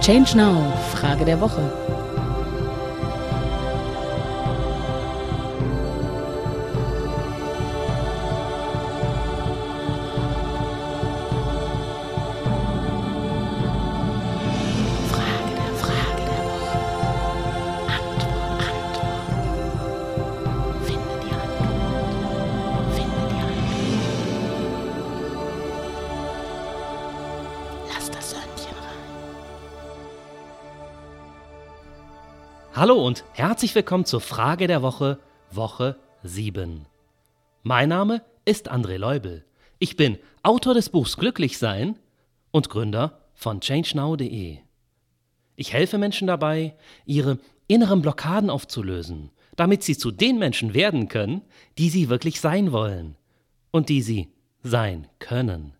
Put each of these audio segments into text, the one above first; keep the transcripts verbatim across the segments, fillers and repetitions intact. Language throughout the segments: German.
Change Now, Frage der Woche. Frage der Frage der Woche. Antwort, Antwort. Finde die Antwort. Finde die Antwort. Lass das Söhnchen rein. Hallo und herzlich willkommen zur Frage der Woche, Woche sieben. Mein Name ist André Leubel. Ich bin Autor des Buchs Glücklich sein und Gründer von change now punkt de. Ich helfe Menschen dabei, ihre inneren Blockaden aufzulösen, damit sie zu den Menschen werden können, die sie wirklich sein wollen und die sie sein können.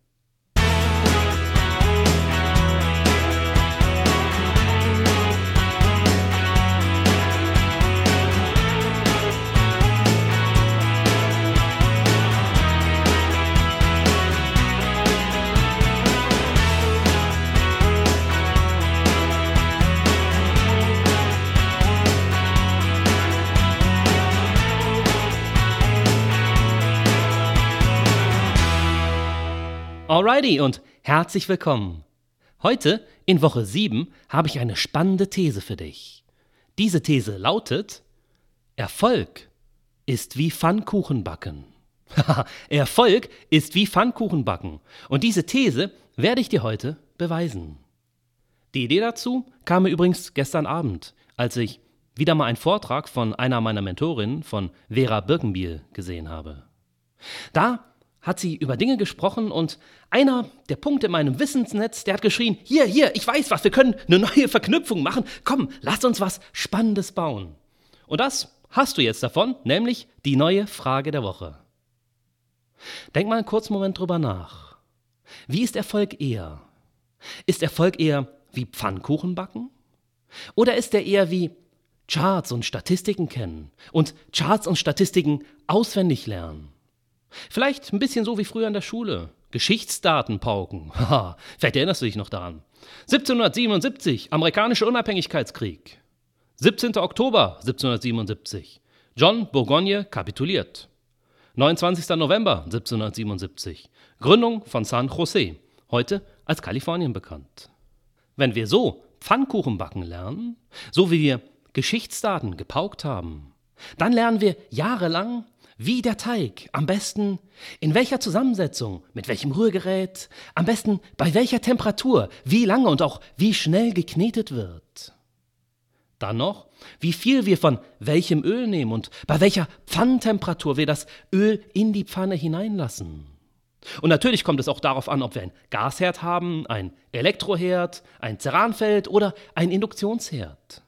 Alrighty und herzlich willkommen. Heute, in Woche sieben, habe ich eine spannende These für dich. Diese These lautet: Erfolg ist wie Pfannkuchenbacken. Erfolg ist wie Pfannkuchenbacken. Und diese These werde ich dir heute beweisen. Die Idee dazu kam mir übrigens gestern Abend, als ich wieder mal einen Vortrag von einer meiner Mentorinnen, von Vera Birkenbiel, gesehen habe. Da hat sie über Dinge gesprochen und einer der Punkte in meinem Wissensnetz, der hat geschrien: Hier, hier, ich weiß was, wir können eine neue Verknüpfung machen. Komm, lass uns was Spannendes bauen. Und das hast du jetzt davon, nämlich die neue Frage der Woche. Denk mal einen kurzen Moment drüber nach. Wie ist Erfolg eher? Ist Erfolg eher wie Pfannkuchenbacken? Oder ist er eher wie Charts und Statistiken kennen und Charts und Statistiken auswendig lernen? Vielleicht ein bisschen so wie früher in der Schule. Geschichtsdaten pauken. Haha, vielleicht erinnerst du dich noch daran. siebzehnhundertsiebenundsiebzig, amerikanischer Unabhängigkeitskrieg. siebzehnter Oktober siebzehnhundertsiebenundsiebzig, John Bourgogne kapituliert. neunundzwanzigster November siebzehnhundertsiebenundsiebzig, Gründung von San Jose, heute als Kalifornien bekannt. Wenn wir so Pfannkuchenbacken lernen, so wie wir Geschichtsdaten gepaukt haben, dann lernen wir jahrelang, wie der Teig, am besten in welcher Zusammensetzung, mit welchem Rührgerät, am besten bei welcher Temperatur, wie lange und auch wie schnell geknetet wird. Dann noch, wie viel wir von welchem Öl nehmen und bei welcher Pfannentemperatur wir das Öl in die Pfanne hineinlassen. Und natürlich kommt es auch darauf an, ob wir ein Gasherd haben, ein Elektroherd, ein Ceranfeld oder ein Induktionsherd.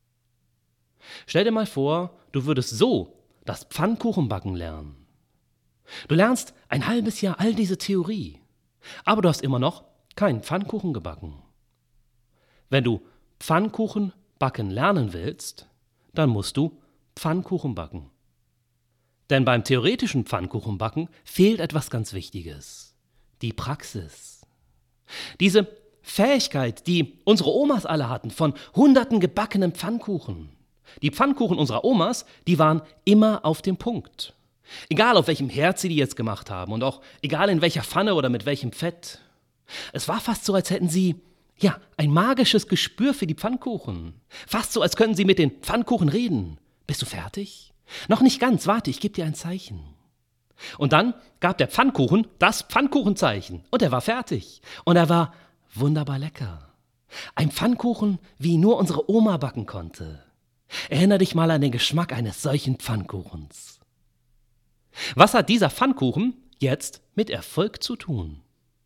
Stell dir mal vor, du würdest so das Pfannkuchenbacken lernen. Du lernst ein halbes Jahr all diese Theorie, aber du hast immer noch keinen Pfannkuchen gebacken. Wenn du Pfannkuchen backen lernen willst, dann musst du Pfannkuchen backen. Denn beim theoretischen Pfannkuchenbacken fehlt etwas ganz Wichtiges: die Praxis. Diese Fähigkeit, die unsere Omas alle hatten, von hunderten gebackenen Pfannkuchen. Die Pfannkuchen unserer Omas, die waren immer auf dem Punkt. Egal auf welchem Herd sie die jetzt gemacht haben und auch egal in welcher Pfanne oder mit welchem Fett. Es war fast so, als hätten sie, ja, ein magisches Gespür für die Pfannkuchen. Fast so, als könnten sie mit den Pfannkuchen reden. Bist du fertig? Noch nicht ganz, warte, ich gebe dir ein Zeichen. Und dann gab der Pfannkuchen das Pfannkuchenzeichen und er war fertig. Und er war wunderbar lecker. Ein Pfannkuchen, wie nur unsere Oma backen konnte. Erinnere dich mal an den Geschmack eines solchen Pfannkuchens. Was hat dieser Pfannkuchen jetzt mit Erfolg zu tun?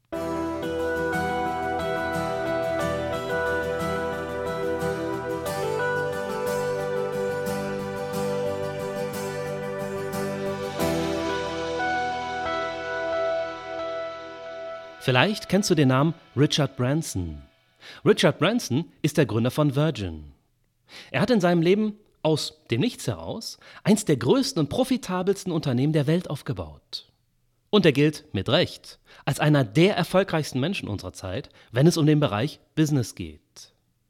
Vielleicht kennst du den Namen Richard Branson. Richard Branson ist der Gründer von Virgin. Er hat in seinem Leben aus dem Nichts heraus eins der größten und profitabelsten Unternehmen der Welt aufgebaut. Und er gilt mit Recht als einer der erfolgreichsten Menschen unserer Zeit, wenn es um den Bereich Business geht.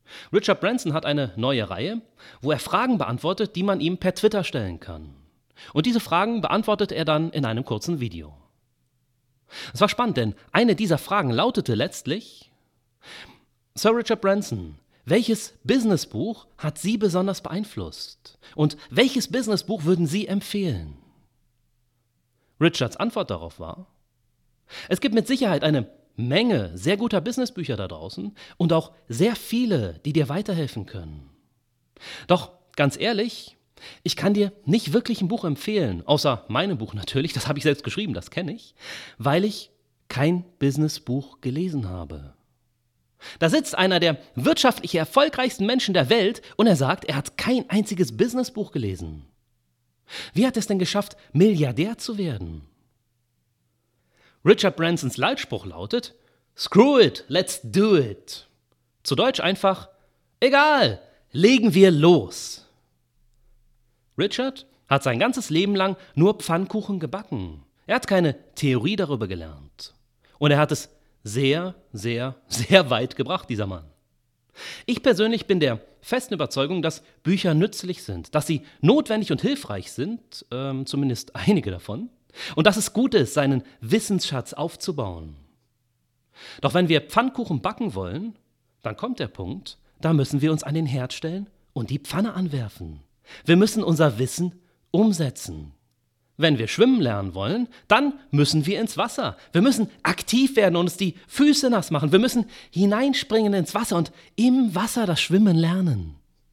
Richard Branson hat eine neue Reihe, wo er Fragen beantwortet, die man ihm per Twitter stellen kann. Und diese Fragen beantwortet er dann in einem kurzen Video. Es war spannend, denn eine dieser Fragen lautete letztlich: Sir Richard Branson, welches Businessbuch hat Sie besonders beeinflusst? Und welches Businessbuch würden Sie empfehlen? Richards Antwort darauf war: Es gibt mit Sicherheit eine Menge sehr guter Businessbücher da draußen und auch sehr viele, die dir weiterhelfen können. Doch ganz ehrlich, ich kann dir nicht wirklich ein Buch empfehlen, außer meinem Buch natürlich, das habe ich selbst geschrieben, das kenne ich, weil ich kein Businessbuch gelesen habe. Da sitzt einer der wirtschaftlich erfolgreichsten Menschen der Welt und er sagt, er hat kein einziges Businessbuch gelesen. Wie hat er es denn geschafft, Milliardär zu werden? Richard Bransons Leitspruch lautet: Screw it, let's do it. Zu Deutsch einfach: Egal, legen wir los. Richard hat sein ganzes Leben lang nur Pfannkuchen gebacken. Er hat keine Theorie darüber gelernt. Und er hat es sehr, sehr, sehr weit gebracht, dieser Mann. Ich persönlich bin der festen Überzeugung, dass Bücher nützlich sind, dass sie notwendig und hilfreich sind, ähm, zumindest einige davon, und dass es gut ist, seinen Wissensschatz aufzubauen. Doch wenn wir Pfannkuchen backen wollen, dann kommt der Punkt, da müssen wir uns an den Herd stellen und die Pfanne anwerfen. Wir müssen unser Wissen umsetzen. Wenn wir schwimmen lernen wollen, dann müssen wir ins Wasser. Wir müssen aktiv werden und uns die Füße nass machen. Wir müssen hineinspringen ins Wasser und im Wasser das Schwimmen lernen.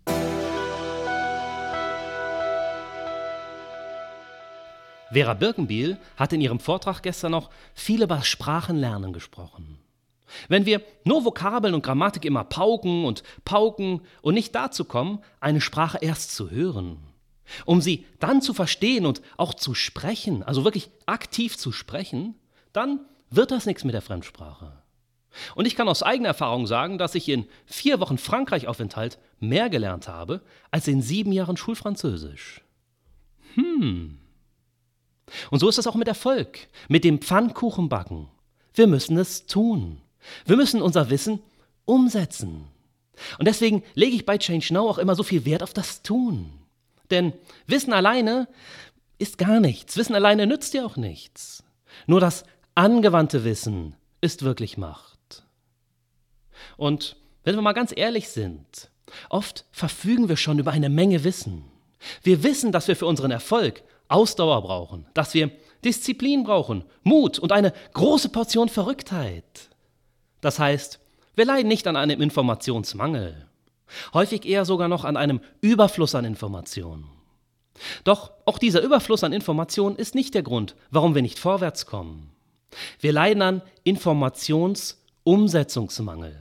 Vera Birkenbiel hat in ihrem Vortrag gestern noch viel über Sprachenlernen gesprochen. Wenn wir nur Vokabeln und Grammatik immer pauken und pauken und nicht dazu kommen, eine Sprache erst zu hören, um sie dann zu verstehen und auch zu sprechen, also wirklich aktiv zu sprechen, dann wird das nichts mit der Fremdsprache. Und ich kann aus eigener Erfahrung sagen, dass ich in vier Wochen Frankreich-Aufenthalt mehr gelernt habe, als in sieben Jahren Schulfranzösisch. Hm. Und so ist es auch mit Erfolg, mit dem Pfannkuchenbacken. Wir müssen es tun. Wir müssen unser Wissen umsetzen. Und deswegen lege ich bei Change Now auch immer so viel Wert auf das Tun. Denn Wissen alleine ist gar nichts. Wissen alleine nützt dir auch nichts. Nur das angewandte Wissen ist wirklich Macht. Und wenn wir mal ganz ehrlich sind, oft verfügen wir schon über eine Menge Wissen. Wir wissen, dass wir für unseren Erfolg Ausdauer brauchen, dass wir Disziplin brauchen, Mut und eine große Portion Verrücktheit. Das heißt, wir leiden nicht an einem Informationsmangel, häufig eher sogar noch an einem Überfluss an Informationen. Doch auch dieser Überfluss an Informationen ist nicht der Grund, warum wir nicht vorwärts kommen. Wir leiden an Informationsumsetzungsmangel.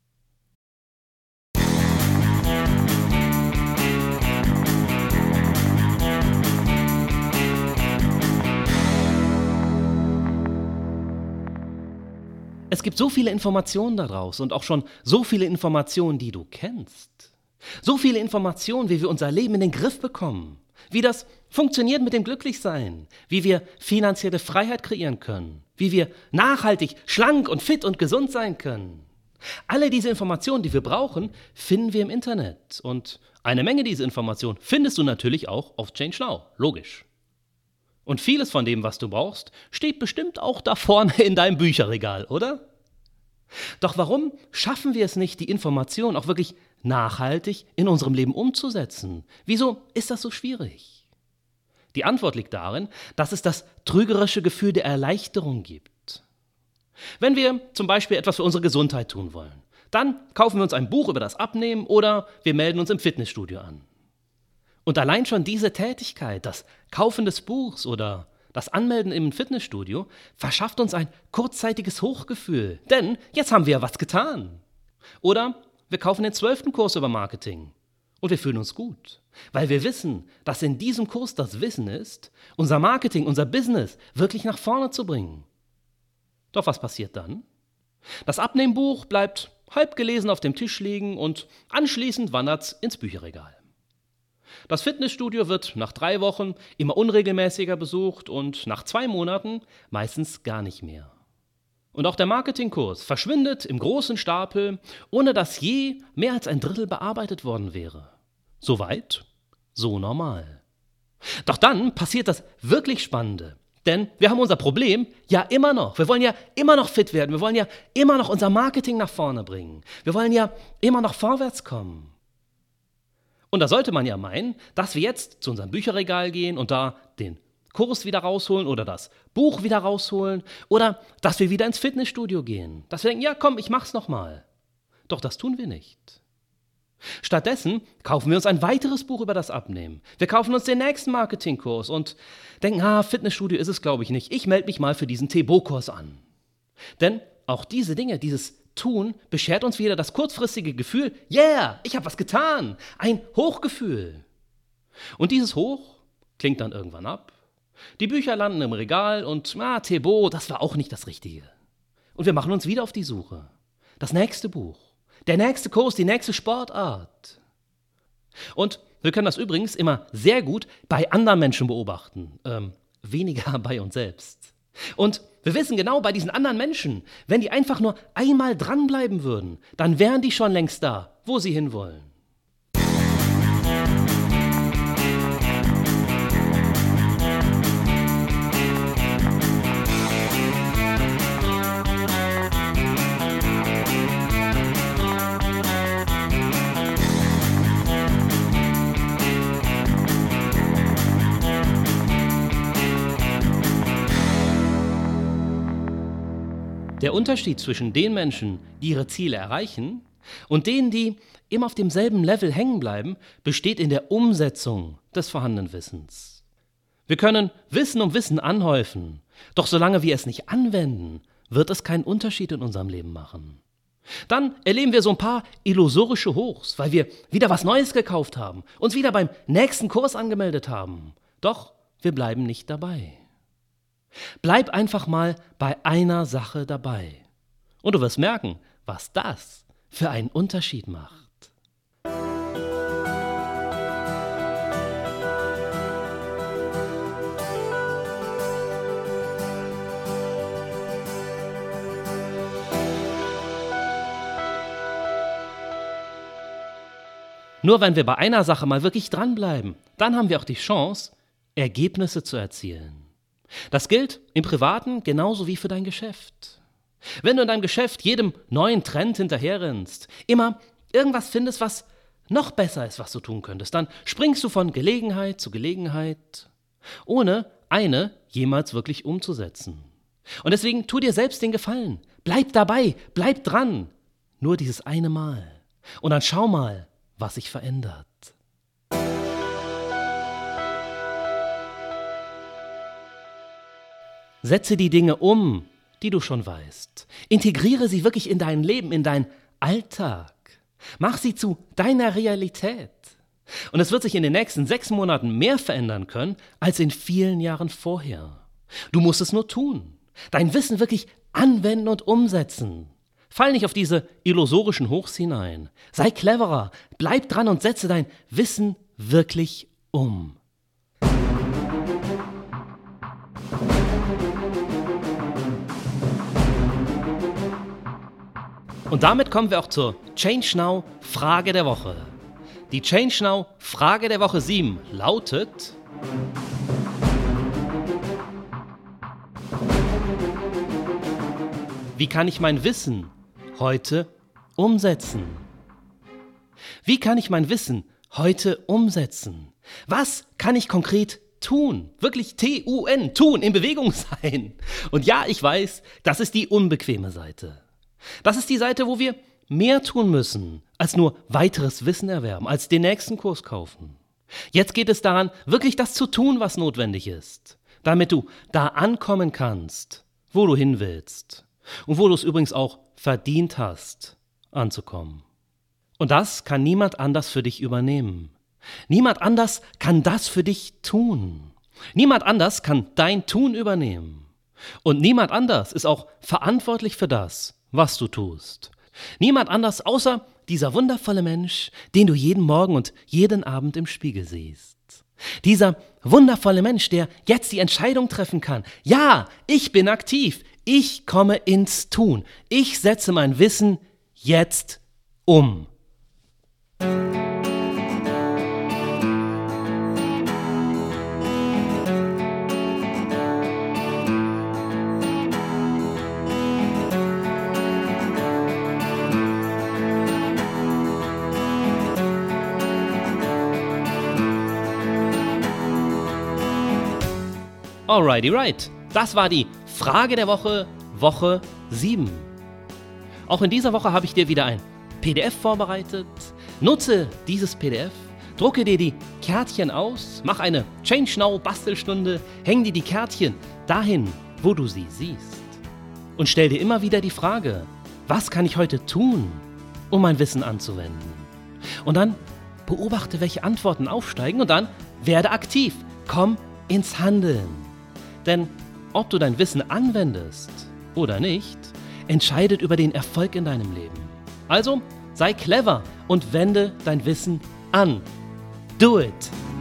Es gibt so viele Informationen da draußen und auch schon so viele Informationen, die du kennst. So viele Informationen, wie wir unser Leben in den Griff bekommen, wie das funktioniert mit dem Glücklichsein, wie wir finanzielle Freiheit kreieren können, wie wir nachhaltig, schlank und fit und gesund sein können. Alle diese Informationen, die wir brauchen, finden wir im Internet. Und eine Menge dieser Informationen findest du natürlich auch auf Change Now, logisch. Und vieles von dem, was du brauchst, steht bestimmt auch da vorne in deinem Bücherregal, oder? Doch warum schaffen wir es nicht, die Information auch wirklich nachhaltig in unserem Leben umzusetzen? Wieso ist das so schwierig? Die Antwort liegt darin, dass es das trügerische Gefühl der Erleichterung gibt. Wenn wir zum Beispiel etwas für unsere Gesundheit tun wollen, dann kaufen wir uns ein Buch über das Abnehmen oder wir melden uns im Fitnessstudio an. Und allein schon diese Tätigkeit, das Kaufen des Buchs oder das Anmelden im Fitnessstudio, verschafft uns ein kurzzeitiges Hochgefühl. Denn jetzt haben wir ja was getan. Oder wir kaufen den zwölften Kurs über Marketing und wir fühlen uns gut, weil wir wissen, dass in diesem Kurs das Wissen ist, unser Marketing, unser Business wirklich nach vorne zu bringen. Doch was passiert dann? Das Abnehmbuch bleibt halb gelesen auf dem Tisch liegen und anschließend wandert's ins Bücherregal. Das Fitnessstudio wird nach drei Wochen immer unregelmäßiger besucht und nach zwei Monaten meistens gar nicht mehr. Und auch der Marketingkurs verschwindet im großen Stapel, ohne dass je mehr als ein Drittel bearbeitet worden wäre. Soweit, so normal. Doch dann passiert das wirklich Spannende. Denn wir haben unser Problem ja immer noch. Wir wollen ja immer noch fit werden. Wir wollen ja immer noch unser Marketing nach vorne bringen. Wir wollen ja immer noch vorwärts kommen. Und da sollte man ja meinen, dass wir jetzt zu unserem Bücherregal gehen und da den Kurs wieder rausholen oder das Buch wieder rausholen oder dass wir wieder ins Fitnessstudio gehen. Dass wir denken, ja komm, ich mach's nochmal. Doch das tun wir nicht. Stattdessen kaufen wir uns ein weiteres Buch über das Abnehmen. Wir kaufen uns den nächsten Marketingkurs und denken, ah, Fitnessstudio ist es glaube ich nicht. Ich melde mich mal für diesen T B O-Kurs an. Denn auch diese Dinge, dieses Tun, beschert uns wieder das kurzfristige Gefühl, yeah, ich habe was getan. Ein Hochgefühl. Und dieses Hoch klingt dann irgendwann ab. Die Bücher landen im Regal und ah, T B O, das war auch nicht das Richtige. Und wir machen uns wieder auf die Suche. Das nächste Buch, der nächste Kurs, die nächste Sportart. Und wir können das übrigens immer sehr gut bei anderen Menschen beobachten, ähm, weniger bei uns selbst. Und wir wissen genau, bei diesen anderen Menschen, wenn die einfach nur einmal dranbleiben würden, dann wären die schon längst da, wo sie hinwollen. Der Unterschied zwischen den Menschen, die ihre Ziele erreichen, und denen, die immer auf demselben Level hängen bleiben, besteht in der Umsetzung des vorhandenen Wissens. Wir können Wissen um Wissen anhäufen, doch solange wir es nicht anwenden, wird es keinen Unterschied in unserem Leben machen. Dann erleben wir so ein paar illusorische Hochs, weil wir wieder was Neues gekauft haben, uns wieder beim nächsten Kurs angemeldet haben. Doch wir bleiben nicht dabei. Bleib einfach mal bei einer Sache dabei. Und du wirst merken, was das für einen Unterschied macht. Nur wenn wir bei einer Sache mal wirklich dranbleiben, dann haben wir auch die Chance, Ergebnisse zu erzielen. Das gilt im Privaten genauso wie für dein Geschäft. Wenn du in deinem Geschäft jedem neuen Trend hinterherrennst, immer irgendwas findest, was noch besser ist, was du tun könntest, dann springst du von Gelegenheit zu Gelegenheit, ohne eine jemals wirklich umzusetzen. Und deswegen tu dir selbst den Gefallen. Bleib dabei, bleib dran. Nur dieses eine Mal. Und dann schau mal, was sich verändert. Setze die Dinge um, die du schon weißt. Integriere sie wirklich in dein Leben, in deinen Alltag. Mach sie zu deiner Realität. Und es wird sich in den nächsten sechs Monaten mehr verändern können, als in vielen Jahren vorher. Du musst es nur tun. Dein Wissen wirklich anwenden und umsetzen. Fall nicht auf diese illusorischen Hochs hinein. Sei cleverer, bleib dran und setze dein Wissen wirklich um. Und damit kommen wir auch zur Change Now Frage der Woche. Die Change Now Frage der Woche sieben lautet: Wie kann ich mein Wissen heute umsetzen? Wie kann ich mein Wissen heute umsetzen? Was kann ich konkret tun? Wirklich T U N, tun, in Bewegung sein. Und ja, ich weiß, das ist die unbequeme Seite. Das ist die Seite, wo wir mehr tun müssen, als nur weiteres Wissen erwerben, als den nächsten Kurs kaufen. Jetzt geht es daran, wirklich das zu tun, was notwendig ist, damit du da ankommen kannst, wo du hin willst und wo du es übrigens auch verdient hast, anzukommen. Und das kann niemand anders für dich übernehmen. Niemand anders kann das für dich tun. Niemand anders kann dein Tun übernehmen. Und niemand anders ist auch verantwortlich für das, was du tust. Niemand anders außer dieser wundervolle Mensch, den du jeden Morgen und jeden Abend im Spiegel siehst. Dieser wundervolle Mensch, der jetzt die Entscheidung treffen kann. Ja, ich bin aktiv. Ich komme ins Tun. Ich setze mein Wissen jetzt um. Alrighty right, das war die Frage der Woche, Woche sieben. Auch in dieser Woche habe ich dir wieder ein P D F vorbereitet. Nutze dieses P D F, drucke dir die Kärtchen aus, mach eine Change Now Bastelstunde, häng dir die Kärtchen dahin, wo du sie siehst. Und stell dir immer wieder die Frage, was kann ich heute tun, um mein Wissen anzuwenden? Und dann beobachte, welche Antworten aufsteigen und dann werde aktiv, komm ins Handeln. Denn ob du dein Wissen anwendest oder nicht, entscheidet über den Erfolg in deinem Leben. Also sei clever und wende dein Wissen an. Do it!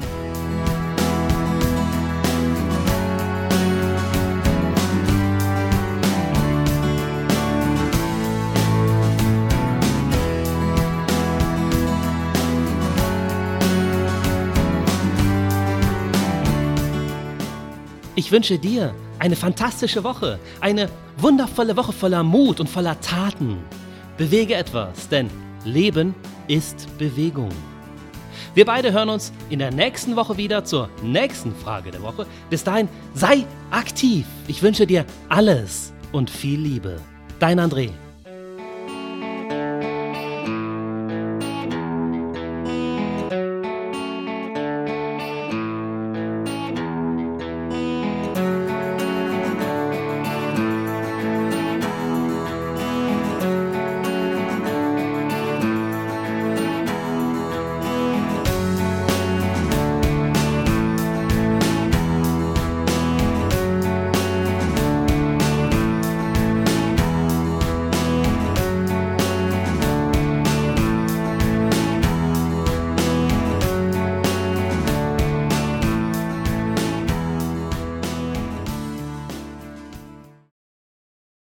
Ich wünsche dir eine fantastische Woche, eine wundervolle Woche voller Mut und voller Taten. Bewege etwas, denn Leben ist Bewegung. Wir beide hören uns in der nächsten Woche wieder zur nächsten Frage der Woche. Bis dahin, sei aktiv. Ich wünsche dir alles und viel Liebe. Dein André.